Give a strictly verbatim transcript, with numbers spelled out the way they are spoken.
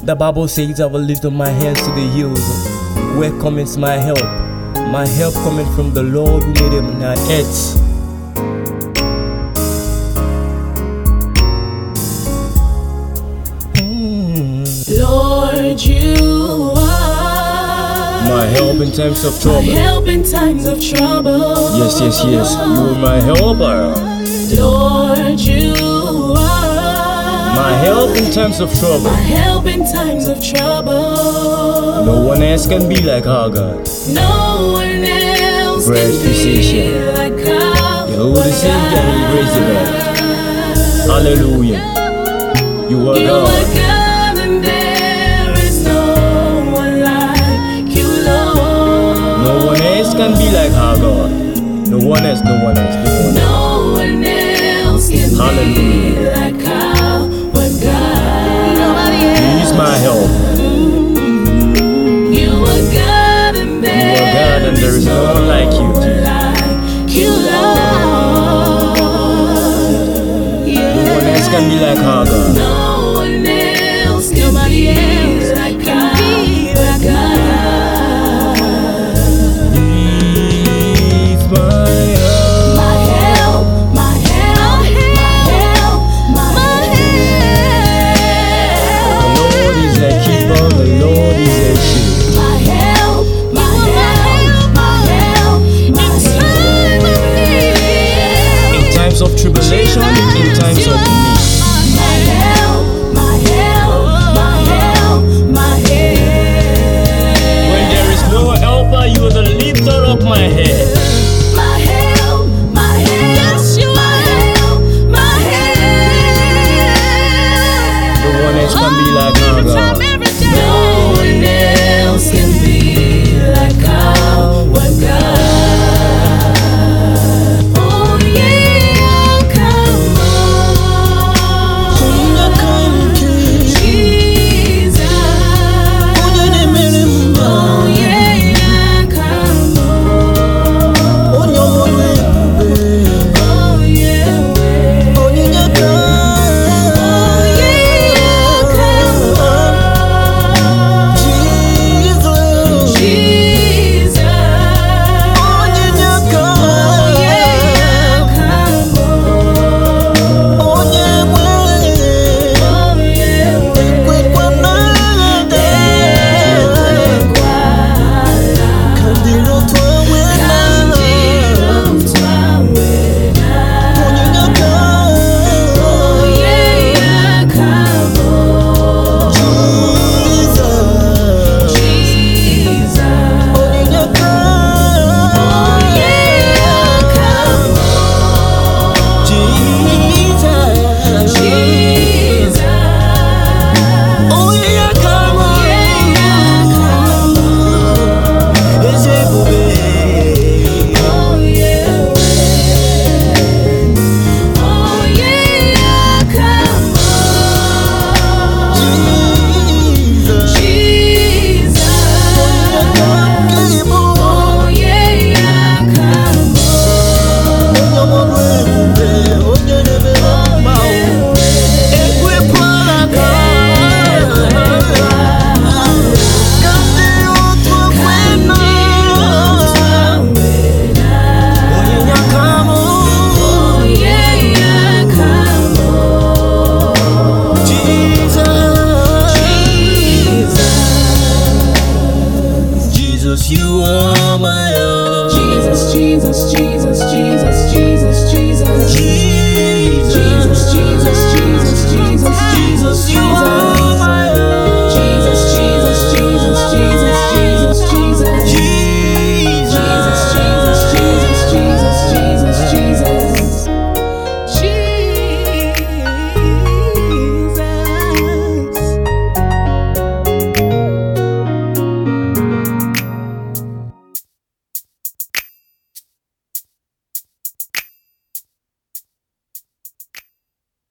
The Bible says I will lift up my hands to the hills. Where cometh my help? My help coming from the Lord who made heaven and earth. Lord, you are my help in times of trouble. My help in times of trouble. Yes, yes, yes. You are my helper. Lord, you are my help in times of trouble. My help in times of trouble. No one else can be like our God. No one else Praise can be like our Yehovah Savior and praise the Lord. Hallelujah. You are you God. Are God and there is no one like you, Lord. No one else can be like our God. No one else, no one else, no one else. No one else can Hallelujah. be like our God. He is my help. You are God and there, you are God and there is no one like you, Jesus. Like you, Lord. Yeah. No one else can be like our God. No one else can Nobody be else like our God. He's my help. My help, my help, my help, my help. The Lord is a keeper, the Lord is a shield. My help, my help, my help, my help. In times of tribulation, in times of need. My help, my help, my help, my help. When there is no helper, you are the lifter of my head. My help, my help, yes, you my help, my help. No one else can be like our God. No one else can be like our God. Oh yeah, come on, Jesus. Oh yeah, come on. Oh yeah, oh yeah, come on. Jesus. Oh yeah, come on. Oh yeah, You are my help. Jesus, Jesus, Jesus, Jesus, Jesus.